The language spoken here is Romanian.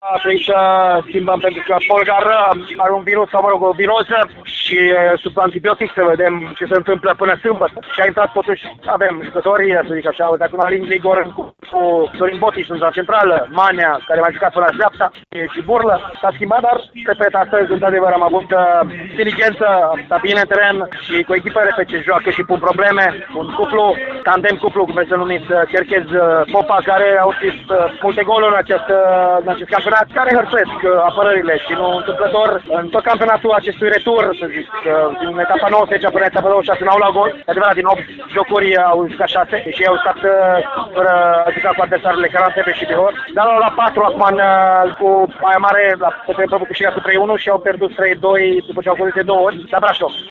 A trebuit să schimbăm pentru că Polgar are un virus, sau mă rog, o viroză și sub antibiotic să vedem ce se întâmplă până sâmbătă. Și a intrat totuși, avem jucători, să zic așa, uite acum Ligor cu Sorin Botiș în zona centrală, Manea, care m-a jucat până la dreapta, și Burlă. S-a schimbat, dar, repet, astăzi, într-adevăr, am avut inteligență, sta bine în teren și cu echipa, repet, ce joacă și pun probleme. Un cuplu, tandem cuplu, cum vreți să numiți, Cherchez-Popa, care au scris multe goluri în acest campionat, care hărțuiesc apărările și nu întâmplător în tot campionatul acestui retur, să zic, din etapa 90 până etapa 26 n-au luat gol. De adevărat, din 8 jocuri au jucat 6 și au stat fără a juca cu adversarele Carantepe și Bihor. Dar la 4 acum cu aia mare, la pe câștigat cu 3-1 și au pierdut 3-2 după ce au fost 2 ori la Brașov.